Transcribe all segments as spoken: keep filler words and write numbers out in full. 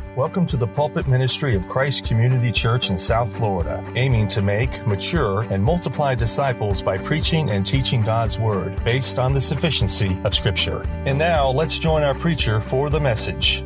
Welcome to the pulpit ministry of Christ Community Church in South Florida, aiming to make, mature, and multiply disciples by preaching and teaching God's Word based on the sufficiency of Scripture. And now, let's join our preacher for the message.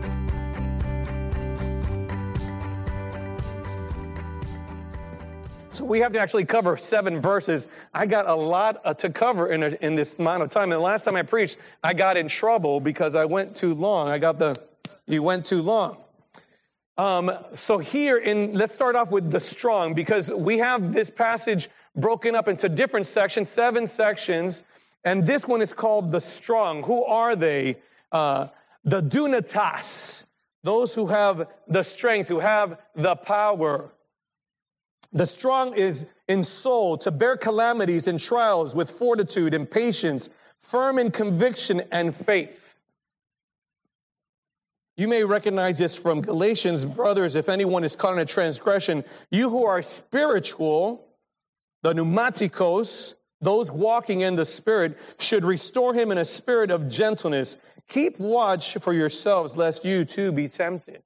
So we have to actually cover seven verses. I got a lot uh, to cover in, a, in this amount of time. And the last time I preached, I got in trouble because I went too long. I got the, you went too long. Um, so here in, let's start off with the strong, because we have this passage broken up into different sections, seven sections, and this one is called the strong. Who are they? Uh, the dunatas, those who have the strength, who have the power. The strong is in soul, to bear calamities and trials with fortitude and patience, firm in conviction and faith. You may recognize this from Galatians, brothers, if anyone is caught in a transgression, you who are spiritual, the pneumatikos, those walking in the Spirit, should restore him in a spirit of gentleness. Keep watch for yourselves, lest you too be tempted.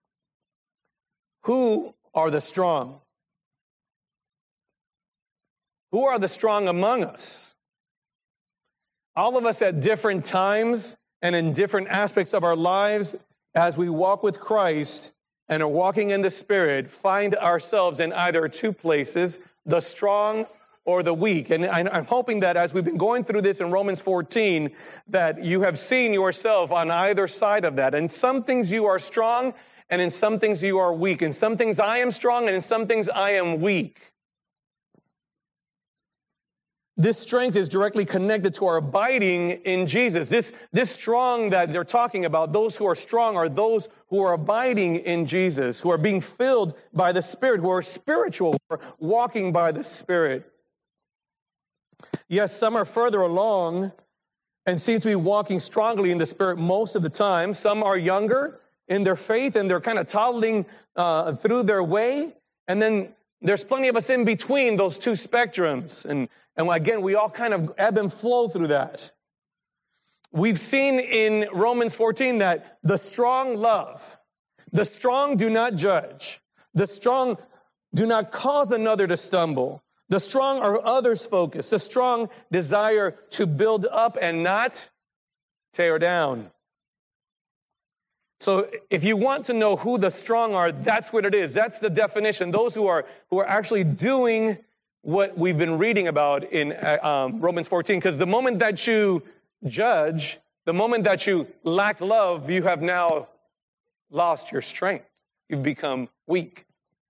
Who are the strong? Who are the strong among us? All of us at different times and in different aspects of our lives, as we walk with Christ and are walking in the Spirit, find ourselves in either two places, the strong or the weak. And I'm hoping that as we've been going through this in Romans fourteen, that you have seen yourself on either side of that. In some things you are strong, and in some things you are weak. In some things I am strong, and in some things I am weak. This strength is directly connected to our abiding in Jesus. This, this strong that they're talking about, those who are strong are those who are abiding in Jesus, who are being filled by the Spirit, who are spiritual, who are walking by the Spirit. Yes, some are further along and seem to be walking strongly in the Spirit most of the time. Some are younger in their faith and they're kind of toddling uh, through their way. And then there's plenty of us in between those two spectrums. And And again, we all kind of ebb and flow through that. We've seen in Romans fourteen that the strong love, the strong do not judge, the strong do not cause another to stumble, the strong are others focused, the strong desire to build up and not tear down. So if you want to know who the strong are, that's what it is. That's the definition. Those who are who are actually doing what we've been reading about in um, Romans fourteen, because the moment that you judge, the moment that you lack love, you have now lost your strength. You've become weak.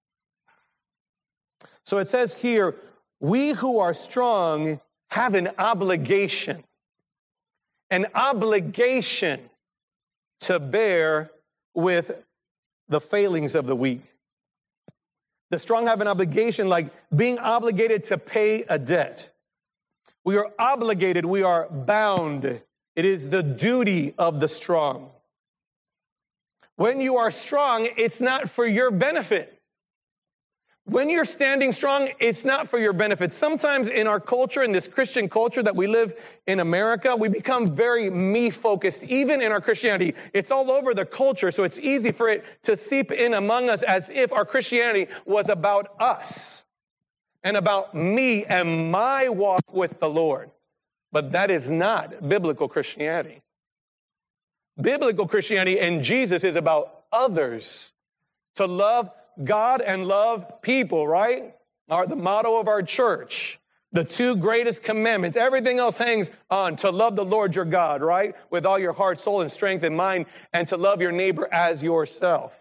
So it says here, we who are strong have an obligation, an obligation to bear with the failings of the weak. The strong have an obligation, like being obligated to pay a debt. We are obligated, we are bound. It is the duty of the strong. When you are strong, it's not for your benefit. When you're standing strong, it's not for your benefit. Sometimes in our culture, in this Christian culture that we live in America, we become very me-focused, even in our Christianity. It's all over the culture, so it's easy for it to seep in among us as if our Christianity was about us and about me and my walk with the Lord. But that is not biblical Christianity. Biblical Christianity and Jesus is about others, to love God and love people, right? Our, the motto of our church, the two greatest commandments. Everything else hangs on to love the Lord your God, right? With all your heart, soul, and strength and mind, and to love your neighbor as yourself.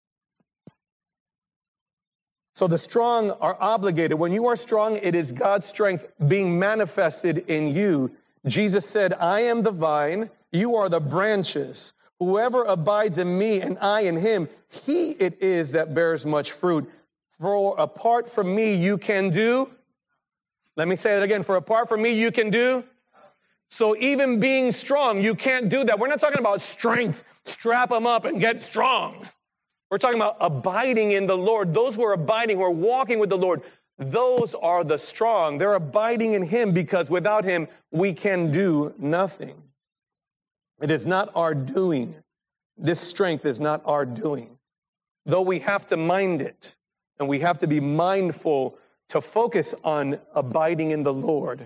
So the strong are obligated. When you are strong, it is God's strength being manifested in you. Jesus said, I am the vine, you are the branches. Whoever abides in me and I in him, he it is that bears much fruit. For apart from me, you can do. Let me say it again. For apart from me, you can do. So even being strong, you can't do that. We're not talking about strength. Strap them up and get strong. We're talking about abiding in the Lord. Those who are abiding, who are walking with the Lord, those are the strong. They're abiding in him because without him, we can do nothing. It is not our doing. This strength is not our doing. though we have to mind it, and we have to be mindful to focus on abiding in the Lord.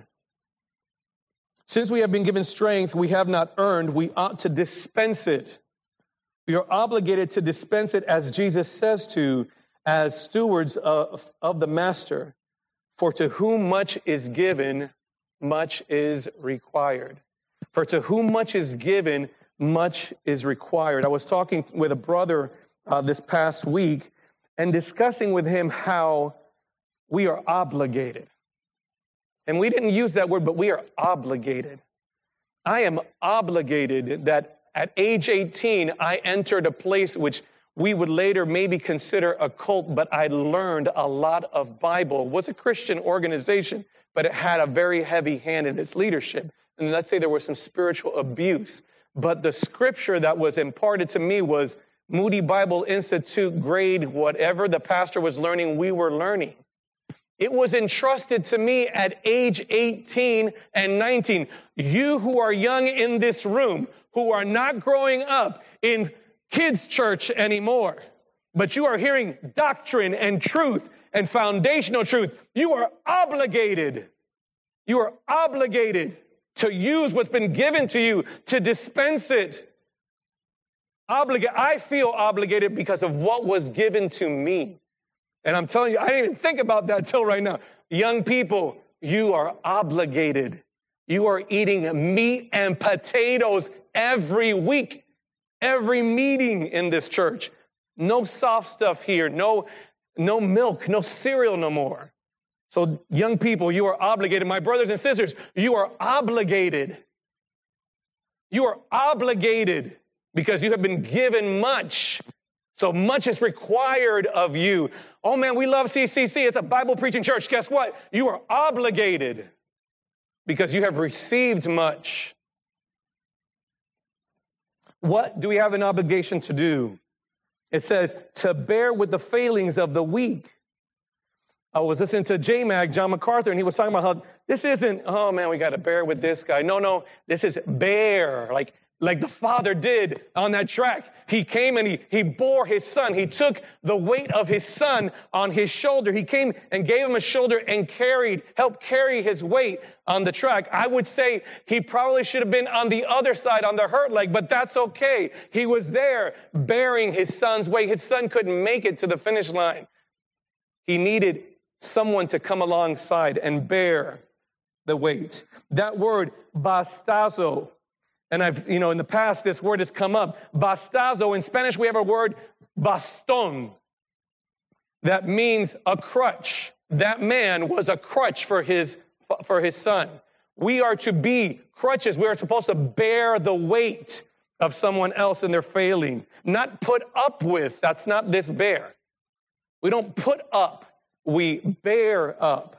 Since we have been given strength we have not earned, we ought to dispense it. We are obligated to dispense it, as Jesus says to, as stewards of, of the master. For to whom much is given, much is required. For to whom much is given, much is required. I was talking with a brother uh, this past week and discussing with him how we are obligated. And we didn't use that word, but we are obligated. I am obligated that at age eighteen, I entered a place which we would later maybe consider a cult, but I learned a lot of Bible. It was a Christian organization, but it had a very heavy hand in its leadership. And let's say there was some spiritual abuse. But the scripture that was imparted to me was Moody Bible Institute grade, whatever the pastor was learning, we were learning. It was entrusted to me at age eighteen and nineteen. You who are young in this room, who are not growing up in kids' church anymore, but you are hearing doctrine and truth and foundational truth, you are obligated. You are obligated to use what's been given to you, to dispense it. Obligate. I feel obligated because of what was given to me. And I'm telling you, I didn't even think about that till right now. Young people, you are obligated. You are eating meat and potatoes every week, every meeting in this church. No soft stuff here, no, no milk, no cereal no more. So young people, you are obligated. My brothers and sisters, you are obligated. You are obligated because you have been given much. So much is required of you. Oh man, we love C C C. It's a Bible preaching church. Guess what? You are obligated because you have received much. What do we have an obligation to do? It says to bear with the failings of the weak. I was listening to J MAG, John MacArthur, and he was talking about how this isn't, oh man, we got to bear with this guy. No, no, this is bear, like, like the Father did on that track. He came and he, he bore his son. He took the weight of his son on his shoulder. He came and gave him a shoulder and carried, helped carry his weight on the track. I would say he probably should have been on the other side, on the hurt leg, but that's okay. He was there bearing his son's weight. His son couldn't make it to the finish line. He needed someone to come alongside and bear the weight. That word, bastazo, and I've, you know, in the past, this word has come up. Bastazo, in Spanish, we have a word, baston. That means a crutch. That man was a crutch for his, for his son. We are to be crutches. We are supposed to bear the weight of someone else in their failing. Not put up with. That's not this bear. We don't put up. We bear up.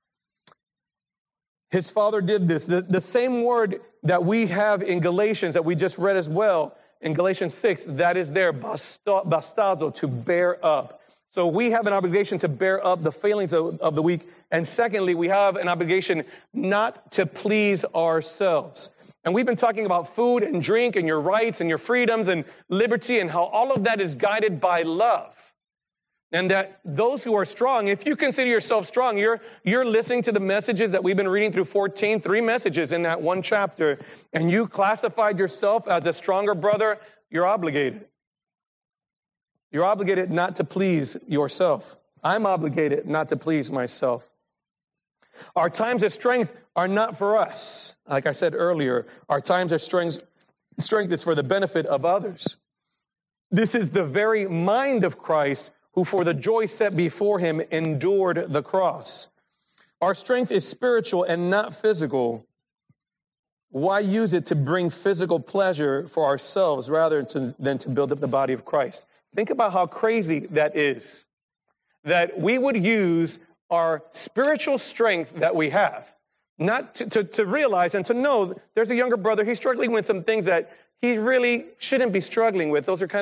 His father did this. The, the same word that we have in Galatians that we just read as well, in Galatians six, that is there, bastazo, to bear up. So we have an obligation to bear up the failings of, of the weak. And secondly, we have an obligation not to please ourselves. And we've been talking about food and drink and your rights and your freedoms and liberty and how all of that is guided by love. And that those who are strong, if you consider yourself strong, you're, you're listening to the messages that we've been reading through fourteen, three messages in that one chapter, and you classified yourself as a stronger brother, you're obligated. You're obligated not to please yourself. I'm obligated not to please myself. Our times of strength are not for us. Like I said earlier, our times of strength, strength is for the benefit of others. This is the very mind of Christ, who for the joy set before him endured the cross. Our strength is spiritual and not physical. Why use it to bring physical pleasure for ourselves rather to, than to build up the body of Christ? Think about how crazy that is. That we would use our spiritual strength that we have, not to, to, to realize and to know there's a younger brother, he's struggling with some things that he really shouldn't be struggling with. Those are kind of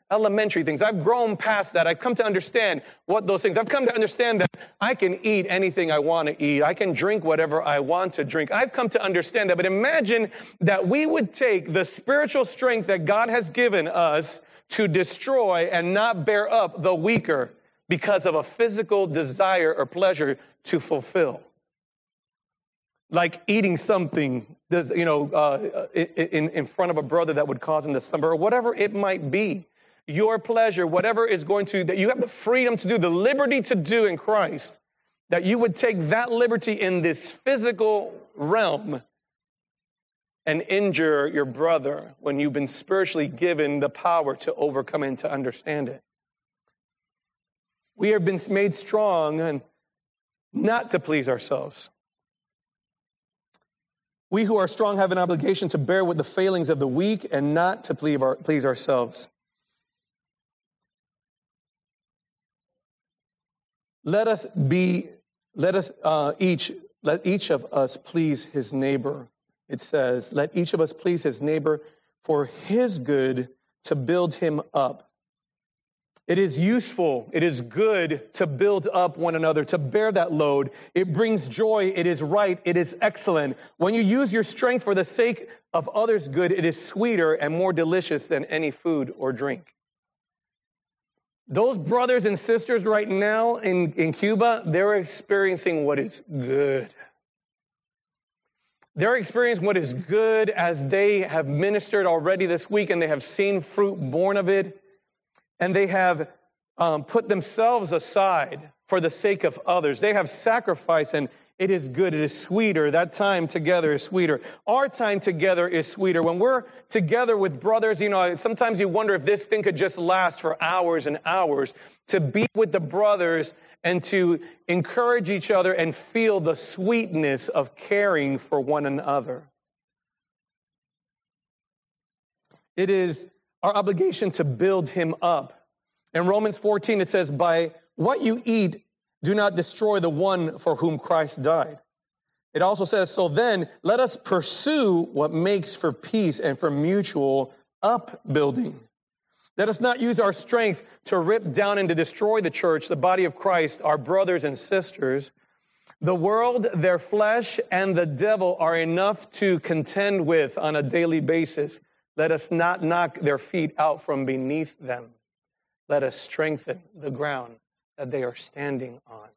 elementary things. I've grown past that. I've come to understand what those things. I've come to understand that I can eat anything I want to eat. I can drink whatever I want to drink. I've come to understand that. But imagine that we would take the spiritual strength that God has given us to destroy and not bear up the weaker because of a physical desire or pleasure to fulfill. Like eating something, you know, uh, in, in front of a brother that would cause him to stumble, or whatever it might be. Your pleasure, whatever is going to, that you have the freedom to do, the liberty to do in Christ, that you would take that liberty in this physical realm and injure your brother when you've been spiritually given the power to overcome and to understand it. We have been made strong and not to please ourselves. We who are strong have an obligation to bear with the failings of the weak and not to please, our, please ourselves. Let us be, let us uh, each, let each of us please his neighbor. It says, let each of us please his neighbor for his good to build him up. It is useful, it is good to build up one another, to bear that load. It brings joy, it is right, it is excellent. When you use your strength for the sake of others' good, it is sweeter and more delicious than any food or drink. Those brothers and sisters right now in, in Cuba, they're experiencing what is good. They're experiencing what is good as they have ministered already this week and they have seen fruit born of it. And they have um, put themselves aside for the sake of others. They have sacrificed, and it is good. It is sweeter. That time together is sweeter. Our time together is sweeter. When we're together with brothers, you know, sometimes you wonder if this thing could just last for hours and hours. To be with the brothers and to encourage each other and feel the sweetness of caring for one another. It is our obligation to build him up. In Romans fourteen, it says, by what you eat, do not destroy the one for whom Christ died. It also says, so then let us pursue what makes for peace and for mutual upbuilding. Let us not use our strength to rip down and to destroy the church, the body of Christ, our brothers and sisters. The world, their flesh, and the devil are enough to contend with on a daily basis. Let us not knock their feet out from beneath them. Let us strengthen the ground that they are standing on.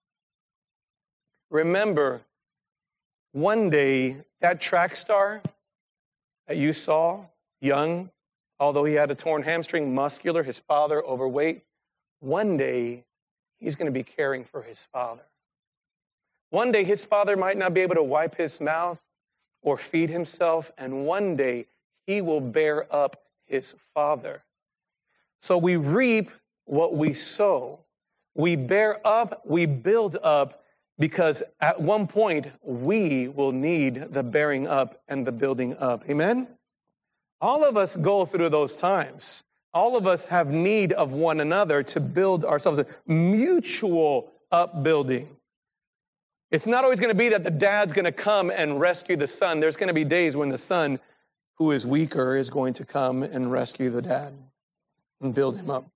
Remember, one day, that track star that you saw, young, although he had a torn hamstring, muscular, his father overweight, one day, he's going to be caring for his father. One day, his father might not be able to wipe his mouth or feed himself, and one day, he will bear up his father. So we reap what we sow. We bear up, we build up, because at one point, we will need the bearing up and the building up. Amen? All of us go through those times. All of us have need of one another to build ourselves a mutual upbuilding. It's not always going to be that the dad's going to come and rescue the son. There's going to be days when the son who is weaker is going to come and rescue the dad and build him up.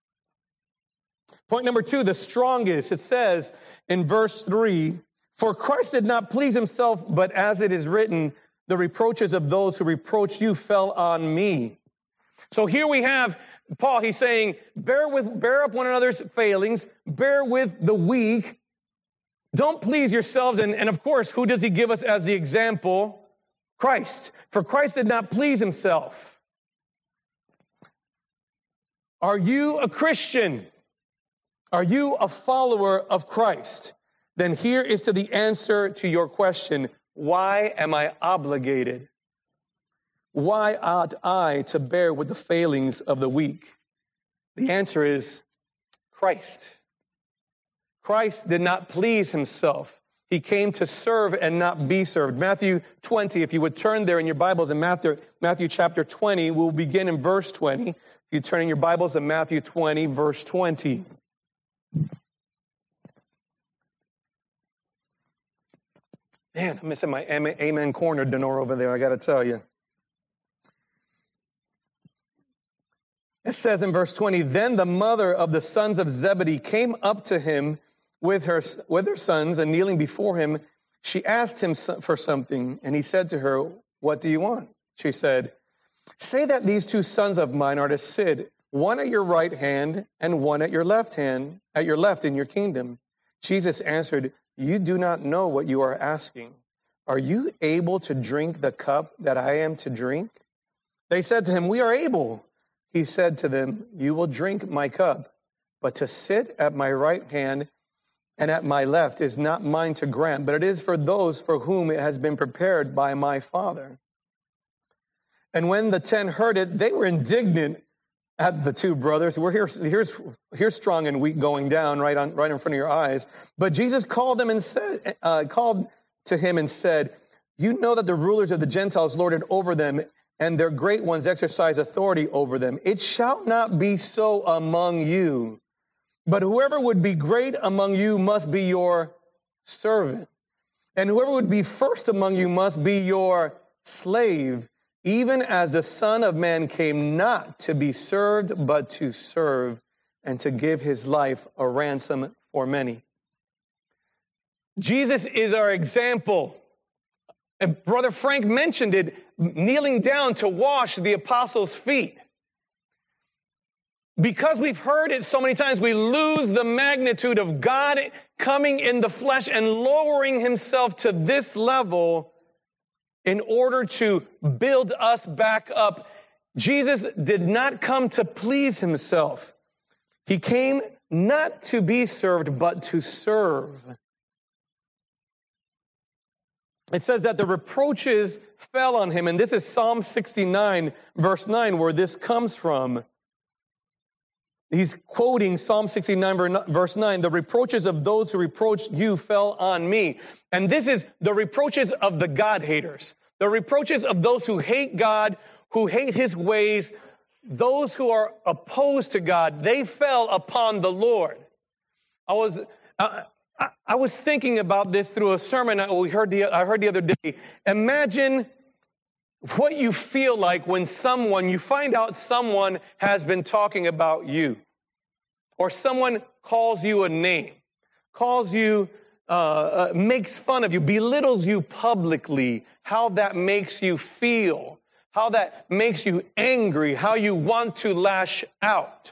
Point number two, the strongest. It says in verse three, for Christ did not please himself, but as it is written, the reproaches of those who reproached you fell on me. So here we have Paul, he's saying, bear with, bear up one another's failings, bear with the weak. Don't please yourselves. And, and of course, who does he give us as the example? Christ. For Christ did not please himself. Are you a Christian? Are you a follower of Christ? Then here is to the answer to your question. Why am I obligated? Why ought I to bear with the failings of the weak? The answer is Christ. Christ did not please himself. He came to serve and not be served. Matthew twenty, if you would turn there in your Bibles in Matthew, Matthew chapter twenty, we'll begin in verse twenty. If you turn in your Bibles to Matthew twenty, verse twenty. Man, I'm missing my amen corner, Denora, over there, I got to tell you. It says in verse twenty, then the mother of the sons of Zebedee came up to him with her, with her sons, and kneeling before him, she asked him for something, and he said to her, what do you want? She said, say that these two sons of mine are to sit, one at your right hand and one at your left hand, at your left in your kingdom. Jesus answered, you do not know what you are asking. Are you able to drink the cup that I am to drink? They said to him, we are able. He said to them, you will drink my cup, but to sit at my right hand and at my left is not mine to grant, but it is for those for whom it has been prepared by my Father. And when the ten heard it, they were indignant at the two brothers. We're here, here's, here's strong and weak going down right on, right in front of your eyes. But Jesus called them and said, uh, called to him and said, you know that the rulers of the Gentiles lord it over them, and their great ones exercise authority over them. It shall not be so among you, but whoever would be great among you must be your servant, and whoever would be first among you must be your slave, even as the Son of Man came not to be served, but to serve, and to give his life a ransom for many. Jesus is our example. And Brother Frank mentioned it, kneeling down to wash the apostles' feet. Because we've heard it so many times, we lose the magnitude of God coming in the flesh and lowering himself to this level in order to build us back up. Jesus did not come to please himself. He came not to be served, but to serve. It says that the reproaches fell on him, and this is Psalm sixty-nine, verse nine, where this comes from. He's quoting Psalm sixty-nine, verse nine, the reproaches of those who reproached you fell on me. And this is the reproaches of the God haters, the reproaches of those who hate God, who hate his ways, those who are opposed to God. They fell upon the Lord. I was... Uh, I was thinking about this through a sermon we heard the, I heard the other day. Imagine what you feel like when someone, you find out someone has been talking about you, or someone calls you a name, calls you, uh, uh, makes fun of you, belittles you publicly, how that makes you feel, how that makes you angry, how you want to lash out.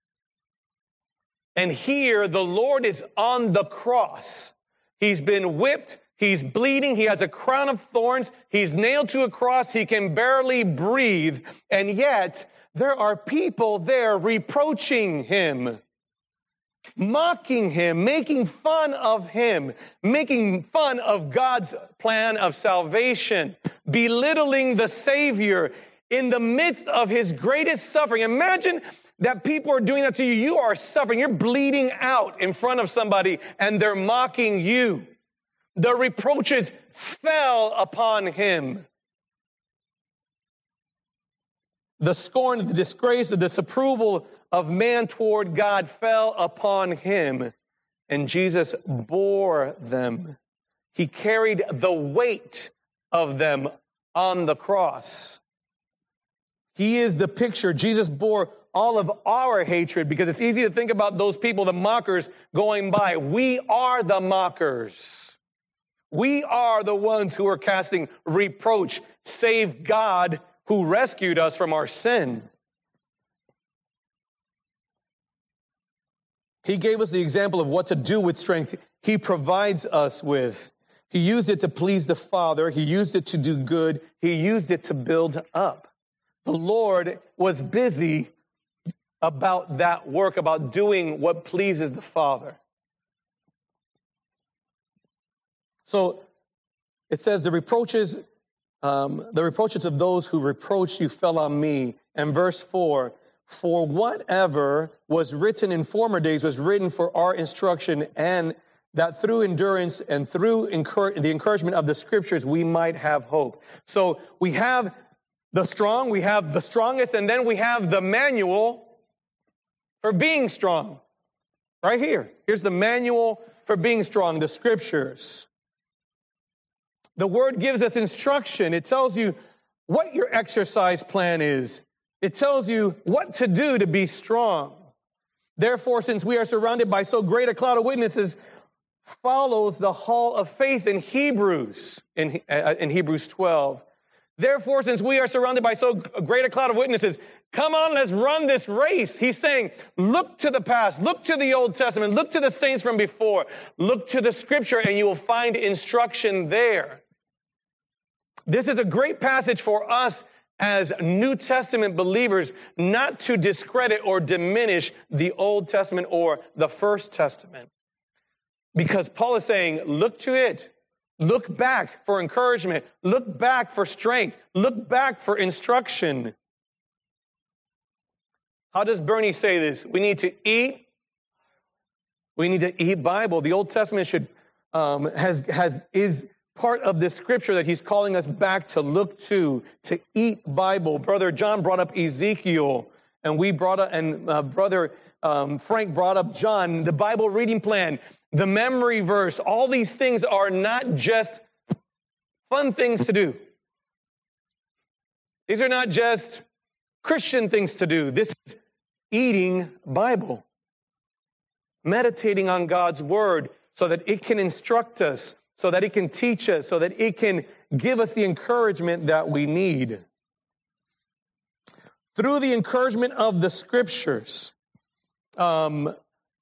And here, the Lord is on the cross. He's been whipped. He's bleeding. He has a crown of thorns. He's nailed to a cross. He can barely breathe. And yet, there are people there reproaching him, mocking him, making fun of him, making fun of God's plan of salvation, belittling the Savior in the midst of his greatest suffering. Imagine that people are doing that to you. You are suffering. You're bleeding out in front of somebody, and they're mocking you. The reproaches fell upon him. The scorn, the disgrace, the disapproval of man toward God fell upon him, and Jesus bore them. He carried the weight of them on the cross. He is the picture. Jesus bore all of our hatred, because it's easy to think about those people, the mockers, going by. We are the mockers. We are the ones who are casting reproach, save God who rescued us from our sin. He gave us the example of what to do with strength he provides us with. He used it to please the Father. He used it to do good. He used it to build up. The Lord was busy about that work, about doing what pleases the Father. So it says the reproaches, um, the reproaches of those who reproached you fell on me. And verse four, for whatever was written in former days was written for our instruction, and that through endurance and through encour- the encouragement of the scriptures, we might have hope. So we have the strong, we have the strongest, and then we have the manual for being strong. Right here. Here's the manual for being strong, the scriptures. The word gives us instruction. It tells you what your exercise plan is. It tells you what to do to be strong. Therefore, since we are surrounded by so great a cloud of witnesses, follows the hall of faith in Hebrews, in, uh, in Hebrews twelve. Therefore, since we are surrounded by so great a cloud of witnesses, come on, let's run this race. He's saying, look to the past, look to the Old Testament, look to the saints from before, look to the scripture, and you will find instruction there. This is a great passage for us as New Testament believers, not to discredit or diminish the Old Testament or the First Testament. Because Paul is saying, look to it. Look back for encouragement. Look back for strength. Look back for instruction. How does Bernie say this? We need to eat. We need to eat Bible. The Old Testament should um, has has is part of this scripture that he's calling us back to look to, to eat Bible. Brother John brought up Ezekiel, and we brought up, and uh, Brother um, Frank brought up John, the Bible reading plan, the memory verse. All these things are not just fun things to do. These are not just Christian things to do. This is eating Bible, meditating on God's word so that it can instruct us, so that it can teach us, so that it can give us the encouragement that we need. Through the encouragement of the scriptures, um,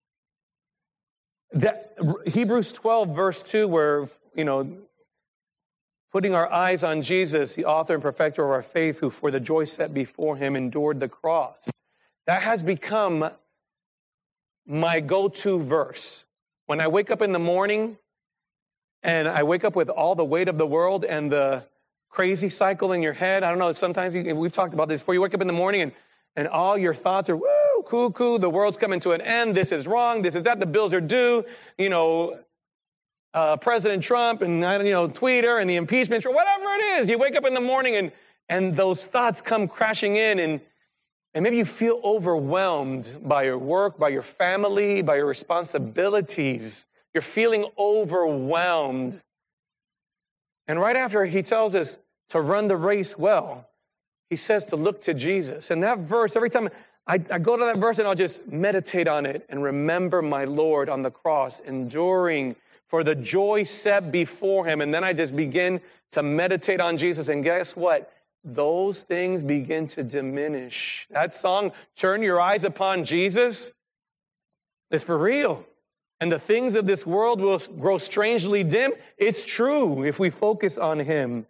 that Hebrews twelve, verse two, where, you know, putting our eyes on Jesus, the author and perfecter of our faith, who for the joy set before him endured the cross. That has become my go-to verse. When I wake up in the morning and I wake up with all the weight of the world and the crazy cycle in your head, I don't know, sometimes you, we've talked about this before. You wake up in the morning and, and all your thoughts are, woo, cuckoo, the world's coming to an end, this is wrong, this is that, the bills are due, you know, uh, President Trump and, you know, Twitter and the impeachment, or whatever it is. You wake up in the morning and, and those thoughts come crashing in, and And maybe you feel overwhelmed by your work, by your family, by your responsibilities. You're feeling overwhelmed. And right after he tells us to run the race well, he says to look to Jesus. And that verse, every time I, I go to that verse and I'll just meditate on it and remember my Lord on the cross, enduring for the joy set before him. And then I just begin to meditate on Jesus. And guess what? Those things begin to diminish. That song, Turn Your Eyes Upon Jesus, is for real. And the things of this world will grow strangely dim. It's true if we focus on him.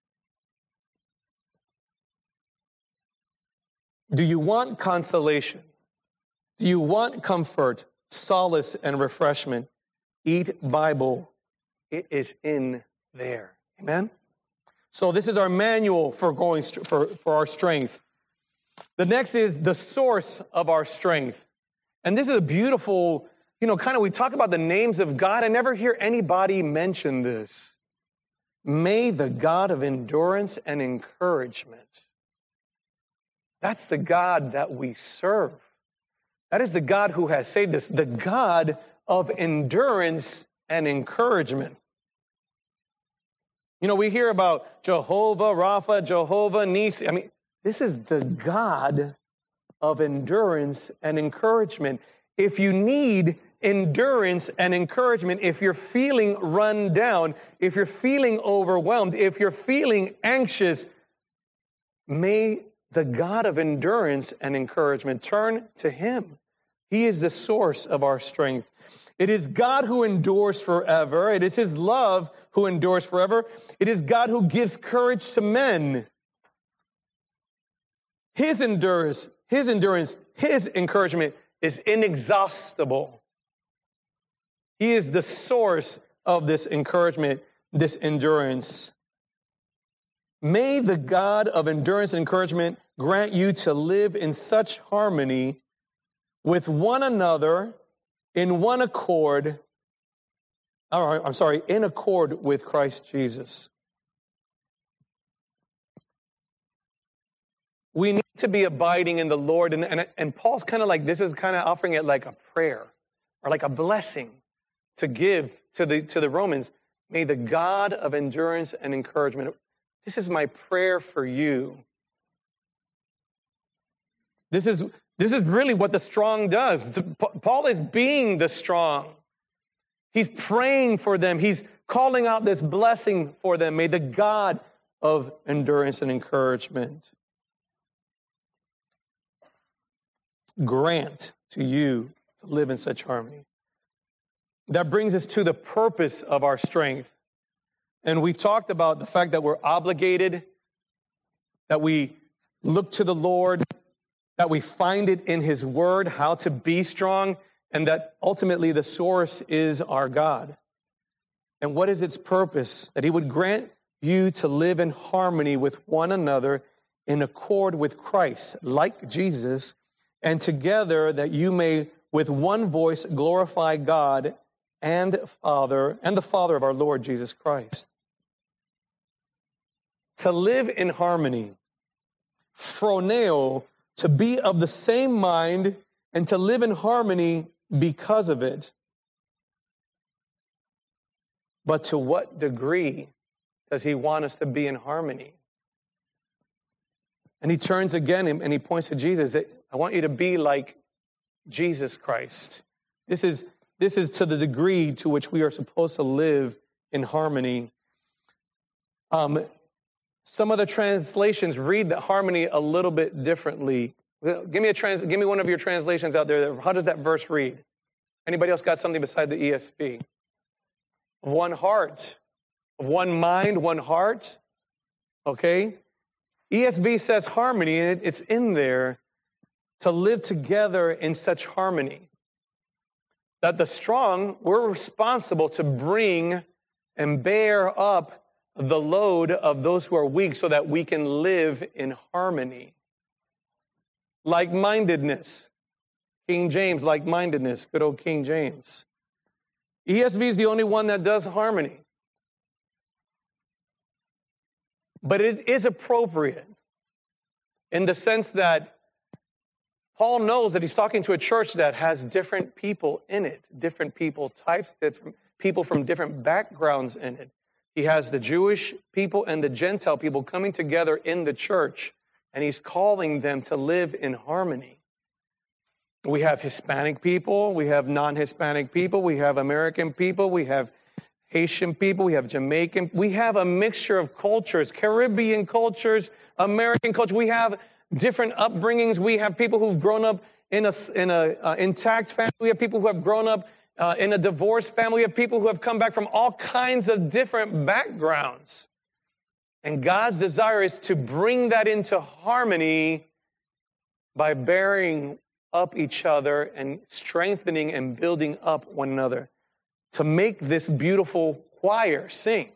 Do you want consolation? Do you want comfort, solace, and refreshment? Eat Bible. It is in there. Amen? So this is our manual for going for, for our strength. The next is the source of our strength. And this is a beautiful, you know, kind of, we talk about the names of God. I never hear anybody mention this. May the God of endurance and encouragement. That's the God that we serve. That is the God who has saved us. The God of endurance and encouragement. You know, we hear about Jehovah Rapha, Jehovah Nisi. I mean, this is the God of endurance and encouragement. If you need endurance and encouragement, if you're feeling run down, if you're feeling overwhelmed, if you're feeling anxious, may the God of endurance and encouragement turn to him. He is the source of our strength. It is God who endures forever. It is his love who endures forever. It is God who gives courage to men. His endurance, his endurance, his encouragement is inexhaustible. He is the source of this encouragement, this endurance. May the God of endurance and encouragement grant you to live in such harmony with one another, in one accord, or I'm sorry, in accord with Christ Jesus. We need to be abiding in the Lord. And, and, and Paul's kind of like, this is kind of offering it like a prayer or like a blessing to give to the, to the Romans. May the God of endurance and encouragement, this is my prayer for you. This is, this is really what the strong does. Paul is being the strong. He's praying for them. He's calling out this blessing for them. May the God of endurance and encouragement grant to you to live in such harmony. That brings us to the purpose of our strength. And we've talked about the fact that we're obligated, that we look to the Lord, that we find it in His Word, how to be strong, and that ultimately the source is our God. And what is its purpose? That He would grant you to live in harmony with one another in accord with Christ, like Jesus, and together that you may with one voice glorify God and Father, and the Father of our Lord Jesus Christ. To live in harmony, phroneo, to be of the same mind, and to live in harmony because of it. But to what degree does He want us to be in harmony? And he turns again and he points to Jesus. I want you to be like Jesus Christ. This is, this is to the degree to which we are supposed to live in harmony. Um, some of the translations read the harmony a little bit differently. Give me a trans, give me one of your translations out there. How does that verse read? Anybody else got something beside the E S V? One heart, one mind, one heart. Okay? E S V says harmony, and it's in there to live together in such harmony. That the strong, we're responsible to bring and bear up the load of those who are weak so that we can live in harmony. Like-mindedness. King James, like-mindedness. Good old King James. E S V is the only one that does harmony. But it is appropriate in the sense that Paul knows that he's talking to a church that has different people in it, different people types, different people from different backgrounds in it. He has the Jewish people and the Gentile people coming together in the church, and he's calling them to live in harmony. We have Hispanic people, we have non-Hispanic people, we have American people, we have Haitian people, we have Jamaican, we have a mixture of cultures, Caribbean cultures, American culture. We have different upbringings. We have people who've grown up in a, in a uh, intact family. We have people who have grown up uh, in a divorced family. We have people who have come back from all kinds of different backgrounds. And God's desire is to bring that into harmony by bearing up each other and strengthening and building up one another to make this beautiful choir sing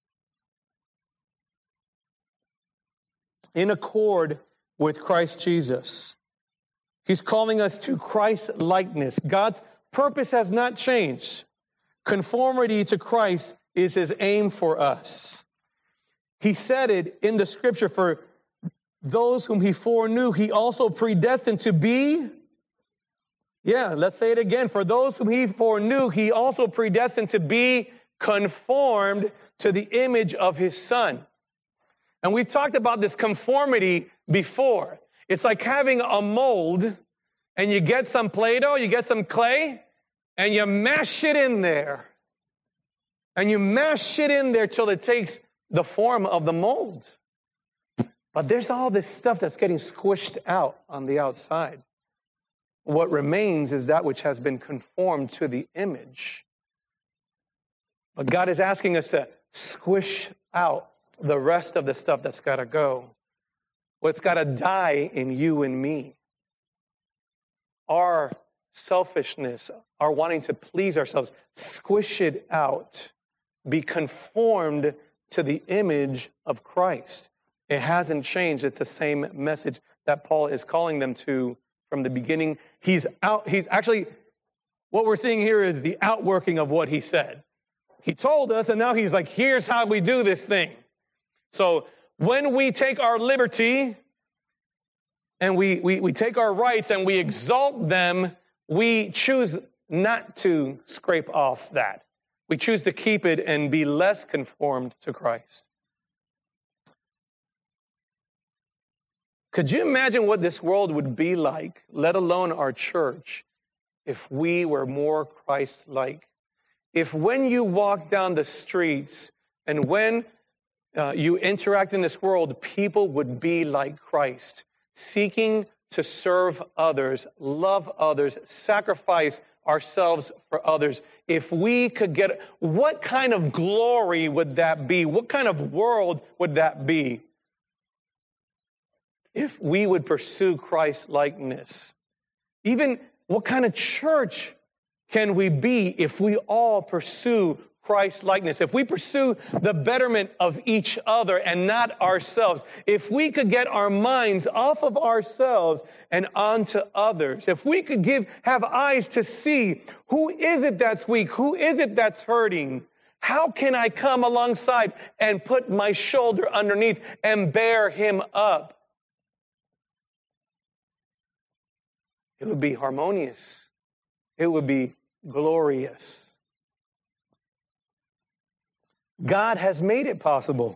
in accord with Christ Jesus. He's calling us to Christ-likeness. God's purpose has not changed. Conformity to Christ is His aim for us. He said it in the scripture, for those whom He foreknew, He also predestined to be. Yeah, let's say it again. For those whom He foreknew, He also predestined to be conformed to the image of His Son. And we've talked about this conformity before. It's like having a mold, and you get some Play-Doh, you get some clay, and you mash it in there. And you mash it in there till it takes the form of the mold. But there's all this stuff that's getting squished out on the outside. What remains is that which has been conformed to the image. But God is asking us to squish out the rest of the stuff that's got to go. What's got to die in you and me. Our selfishness, our wanting to please ourselves, squish it out. Be conformed to the image of Christ. It hasn't changed. It's the same message that Paul is calling them to from the beginning. He's out. He's actually, what we're seeing here is the outworking of what he said. He told us, and now he's like, here's how we do this thing. So when we take our liberty and we, we, we take our rights and we exalt them, we choose not to scrape off that. We choose to keep it and be less conformed to Christ. Could you imagine what this world would be like, let alone our church, if we were more Christ-like? If when you walk down the streets and when uh, you interact in this world, people would be like Christ, seeking to serve others, love others, sacrifice ourselves for others. If we could get, what kind of glory would that be? What kind of world would that be? If we would pursue Christ-likeness. Even what kind of church can we be if we all pursue Christ-likeness? If we pursue the betterment of each other and not ourselves, if we could get our minds off of ourselves and onto others, if we could give, have eyes to see who is it that's weak, who is it that's hurting, how can I come alongside and put my shoulder underneath and bear him up? It would be harmonious. It would be glorious. God has made it possible.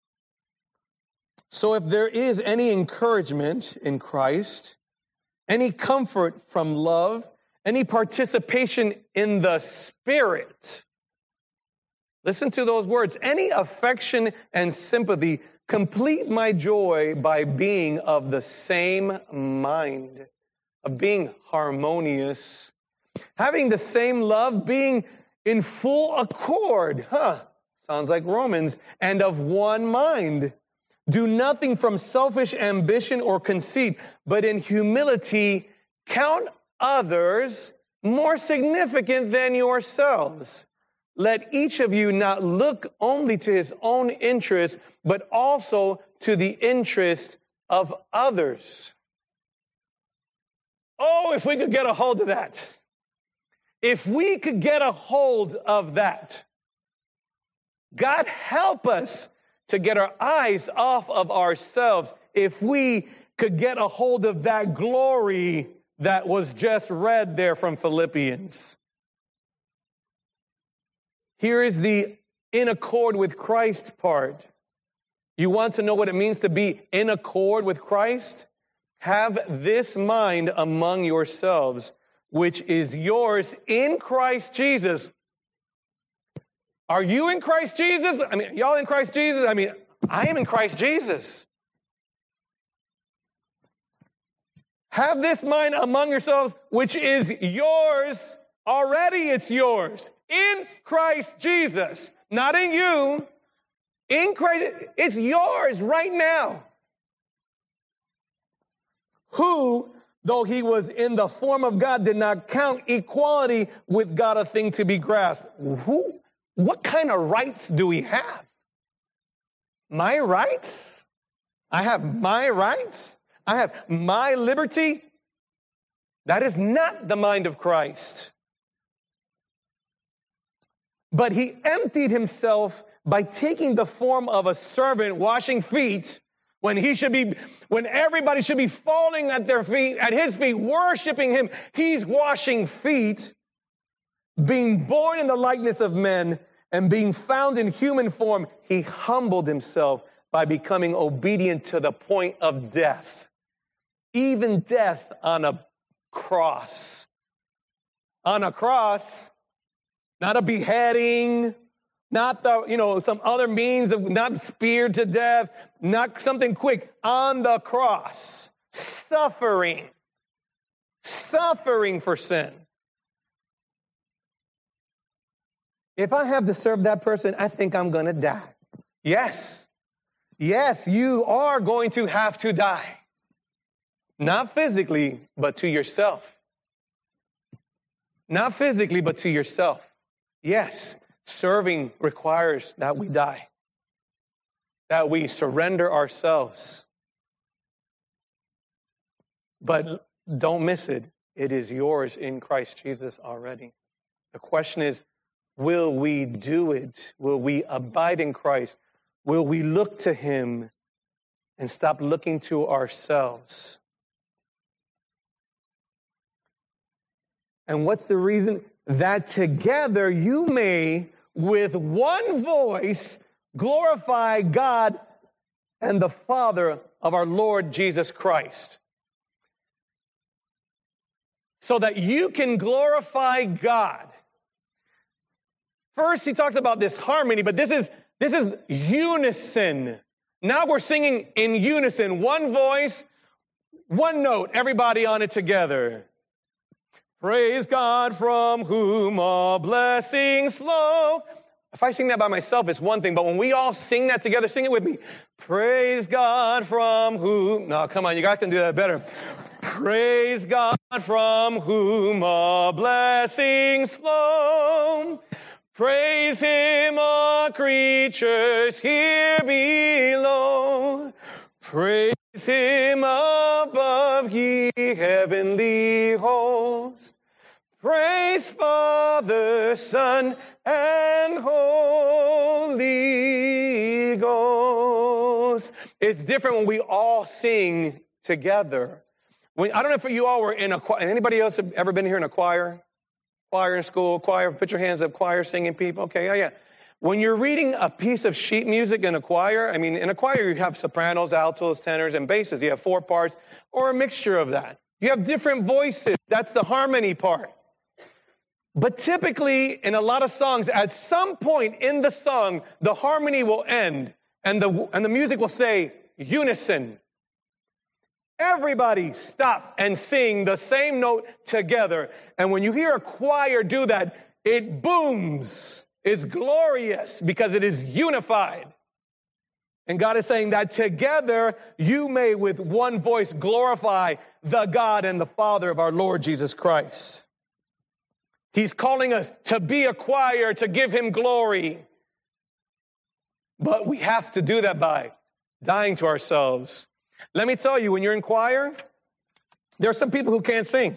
So if there is any encouragement in Christ, any comfort from love, any participation in the Spirit, listen to those words, any affection and sympathy, complete my joy by being of the same mind, of being harmonious, having the same love, being in full accord, huh? Sounds like Romans, and of one mind. Do nothing from selfish ambition or conceit, but in humility count others more significant than yourselves. Let each of you not look only to his own interest, but also to the interest of others. Oh, if we could get a hold of that. If we could get a hold of that. God help us to get our eyes off of ourselves if we could get a hold of that glory that was just read there from Philippians. Here is the in accord with Christ part. You want to know what it means to be in accord with Christ? Have this mind among yourselves, which is yours in Christ Jesus. Are you in Christ Jesus? I mean, y'all in Christ Jesus? I mean, I am in Christ Jesus. Have this mind among yourselves, which is yours. Already it's yours. In Christ Jesus. Not in you. In Christ. It's yours right now. Who, though he was in the form of God, did not count equality with God a thing to be grasped. Who? What kind of rights do we have? My rights? I have my rights? I have my liberty? That is not the mind of Christ. But he emptied himself by taking the form of a servant, washing feet, when he should be, when everybody should be falling at their feet, at his feet, worshiping him. He's washing feet. Being born in the likeness of men and being found in human form, he humbled himself by becoming obedient to the point of death. Even death on a cross. On a cross, not a beheading, not the, you know, some other means of not speared to death, not something quick. On the cross, suffering, suffering for sin. If I have to serve that person, I think I'm going to die. Yes. Yes, you are going to have to die. Not physically, but to yourself. Not physically, but to yourself. Yes, serving requires that we die. That we surrender ourselves. But don't miss it. It is yours in Christ Jesus already. The question is, will we do it? Will we abide in Christ? Will we look to him and stop looking to ourselves? And what's the reason? That together you may, with one voice, glorify God and the Father of our Lord Jesus Christ. So that you can glorify God. First, he talks about this harmony, but this is, this is unison. Now we're singing in unison, one voice, one note, everybody on it together. Praise God from whom all blessings flow. If I sing that by myself, it's one thing, but when we all sing that together, sing it with me. Praise God from whom, no, come on, you got to do that better. Praise God from whom all blessings flow. Praise him, all creatures here below. Praise him above, ye heavenly hosts. Praise Father, Son, and Holy Ghost. It's different when we all sing together. When, I don't know if you all were in a choir. Anybody else have ever been here in a choir? Choir in school, choir, put your hands up, choir singing people. Okay, yeah, yeah. When you're reading a piece of sheet music in a choir, I mean, in a choir you have sopranos, altos, tenors, and basses. You have four parts or a mixture of that. You have different voices. That's the harmony part. But typically, in a lot of songs, at some point in the song, the harmony will end and the, and the music will say unison. Everybody stop and sing the same note together. And when you hear a choir do that, it booms. It's glorious because it is unified. And God is saying that together you may with one voice glorify the God and the Father of our Lord Jesus Christ. He's calling us to be a choir, to give him glory. But we have to do that by dying to ourselves. Let me tell you, when you're in choir, there are some people who can't sing.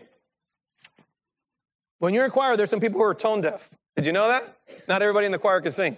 When you're in choir, there's some people who are tone deaf. Did you know that? Not everybody in the choir can sing.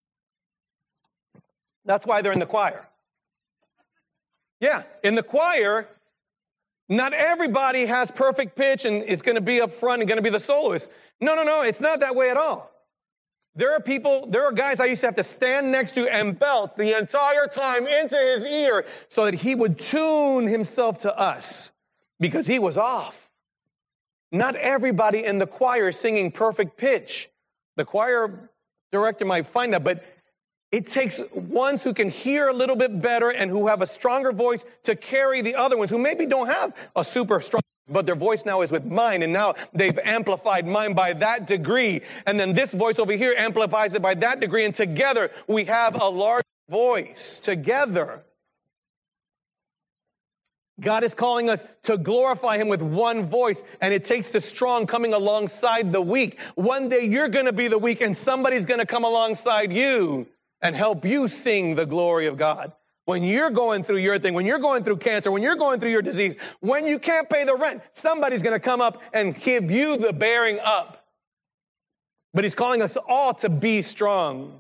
That's why they're in the choir. Yeah, in the choir, not everybody has perfect pitch and it's going to be up front and going to be the soloist. No, no, no, it's not that way at all. There are people, there are guys I used to have to stand next to and belt the entire time into his ear so that he would tune himself to us because he was off. Not everybody in the choir is singing perfect pitch. The choir director might find that, but it takes ones who can hear a little bit better and who have a stronger voice to carry the other ones who maybe don't have a super strong, but their voice now is with mine, and now they've amplified mine by that degree. And then this voice over here amplifies it by that degree, and together we have a large voice together. God is calling us to glorify him with one voice, and it takes the strong coming alongside the weak. One day you're going to be the weak, and somebody's going to come alongside you and help you sing the glory of God. When you're going through your thing, when you're going through cancer, when you're going through your disease, when you can't pay the rent, somebody's going to come up and give you the bearing up. But he's calling us all to be strong.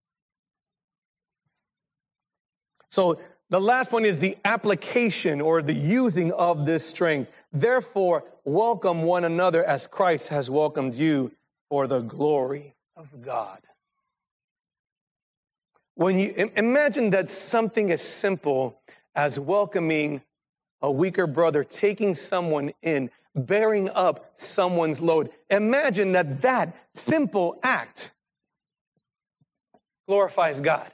So the last one is the application or the using of this strength. Therefore, welcome one another as Christ has welcomed you for the glory of God. When you imagine that something as simple as welcoming a weaker brother, taking someone in, bearing up someone's load. Imagine that that simple act glorifies God.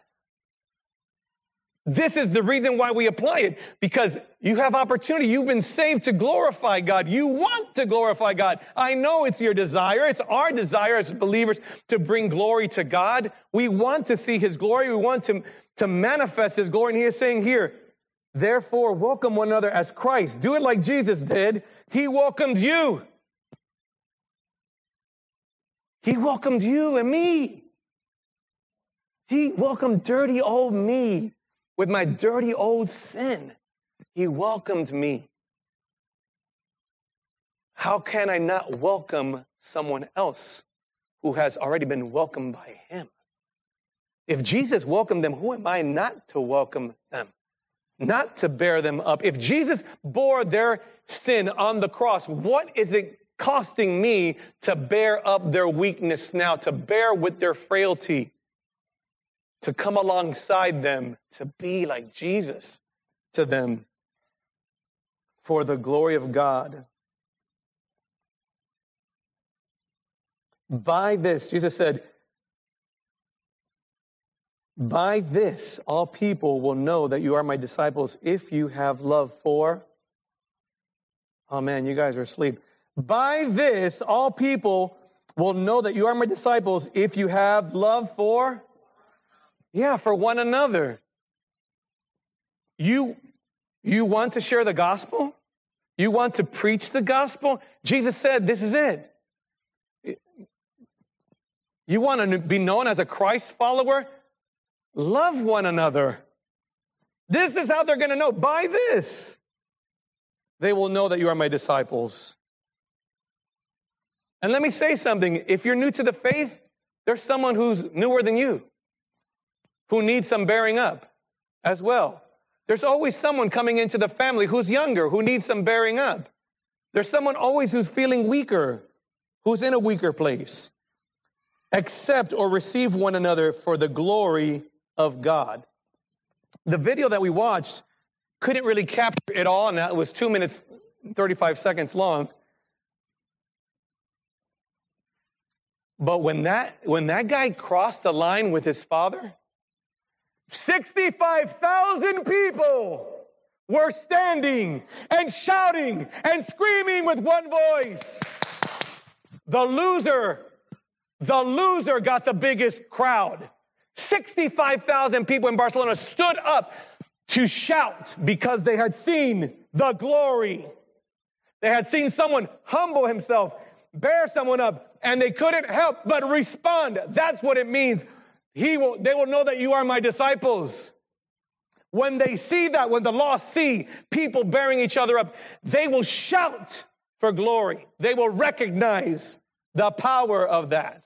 This is the reason why we apply it, because you have opportunity. You've been saved to glorify God. You want to glorify God. I know it's your desire. It's our desire as believers to bring glory to God. We want to see his glory. We want to, to manifest his glory. And he is saying here, therefore, welcome one another as Christ. Do it like Jesus did. He welcomed you. He welcomed you and me. He welcomed dirty old me. With my dirty old sin, he welcomed me. How can I not welcome someone else who has already been welcomed by him? If Jesus welcomed them, who am I not to welcome them? Not to bear them up. If Jesus bore their sin on the cross, what is it costing me to bear up their weakness now, to bear with their frailty? To come alongside them, to be like Jesus, to them for the glory of God. By this, Jesus said, by this, all people will know that you are my disciples if you have love for... Oh man, you guys are asleep. By this, all people will know that you are my disciples if you have love for... Yeah, for one another. You, you want to share the gospel? You want to preach the gospel? Jesus said, this is it. You want to be known as a Christ follower? Love one another. This is how they're going to know. By this, they will know that you are my disciples. And let me say something. If you're new to the faith, there's someone who's newer than you, who needs some bearing up as well. There's always someone coming into the family who's younger, who needs some bearing up. There's someone always who's feeling weaker, who's in a weaker place. Accept or receive one another for the glory of God. The video that we watched couldn't really capture it all, and that was two minutes, thirty-five seconds long. But when that, when that guy crossed the line with his father, sixty-five thousand people were standing and shouting and screaming with one voice. The loser, the loser got the biggest crowd. sixty-five thousand people in Barcelona stood up to shout because they had seen the glory. They had seen someone humble himself, bear someone up, and they couldn't help but respond. That's what it means. He will, they will know that you are my disciples. When they see that, when the lost see people bearing each other up, they will shout for glory. They will recognize the power of that.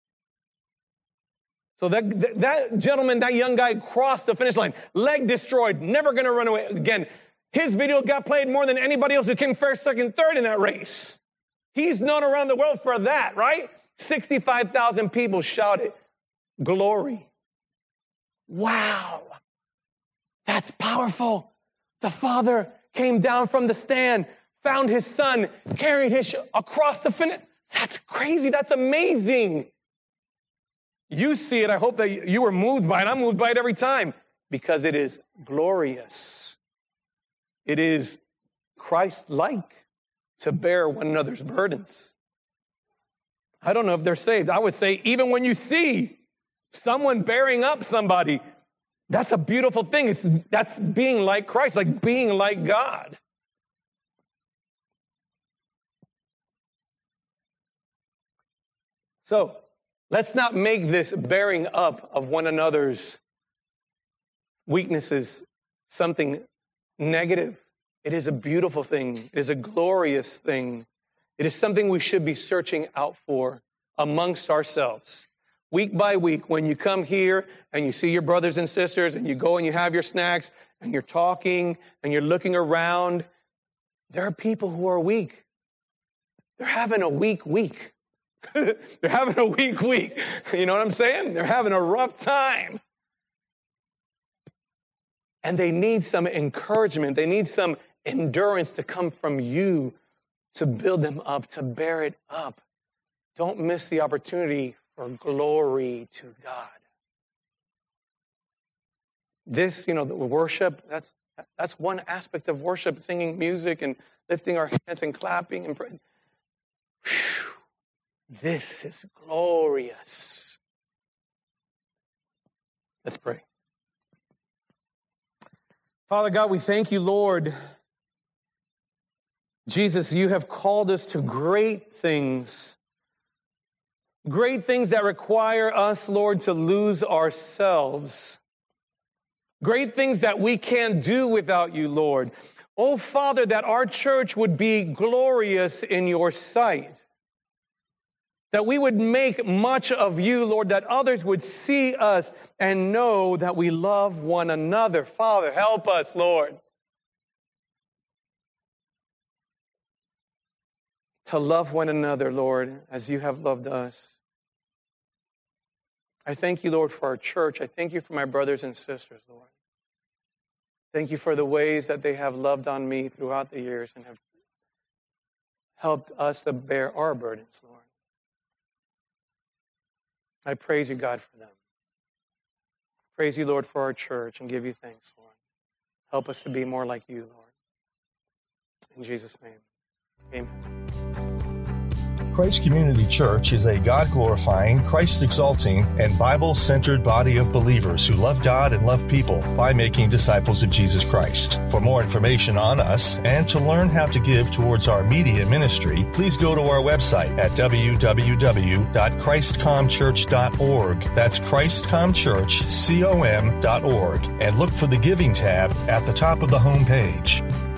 So that, that gentleman, that young guy crossed the finish line, leg destroyed, never going to run away again. His video got played more than anybody else who came first, second, third in that race. He's known around the world for that, right? sixty-five thousand people shouted, glory. Wow. That's powerful. The Father came down from the stand, found his son, carried his sh- across the finish. That's crazy. That's amazing. You see it. I hope that you were moved by it. I'm moved by it every time because it is glorious. It is Christ-like to bear one another's burdens. I don't know if they're saved. I would say even when you see someone bearing up somebody, that's a beautiful thing. It's, that's being like Christ, like being like God. So, let's not make this bearing up of one another's weaknesses something negative. It is a beautiful thing. It is a glorious thing. It is something we should be searching out for amongst ourselves. Week by week, when you come here and you see your brothers and sisters and you go and you have your snacks and you're talking and you're looking around, there are people who are weak. They're having a weak week. They're having a weak week. You know what I'm saying? They're having a rough time. And they need some encouragement. They need some endurance to come from you to build them up, to bear it up. Don't miss the opportunity for glory to God. This, you know, the worship, that's that's one aspect of worship, singing music and lifting our hands and clapping and praying. This is glorious. Let's pray. Father God, we thank you, Lord. Jesus, you have called us to great things. Great things that require us, Lord, to lose ourselves. Great things that we can't do without you, Lord. Oh, Father, that our church would be glorious in your sight. That we would make much of you, Lord, that others would see us and know that we love one another. Father, help us, Lord, to love one another, Lord, as you have loved us. I thank you, Lord, for our church. I thank you for my brothers and sisters, Lord. Thank you for the ways that they have loved on me throughout the years and have helped us to bear our burdens, Lord. I praise you, God, for them. Praise you, Lord, for our church and give you thanks, Lord. Help us to be more like you, Lord. In Jesus' name, amen. Christ Community Church is a God-glorifying, Christ-exalting, and Bible-centered body of believers who love God and love people by making disciples of Jesus Christ. For more information on us and to learn how to give towards our media ministry, please go to our website at w w w dot christ com church dot org. That's christ com church com dot org, and look for the Giving tab at the top of the home page.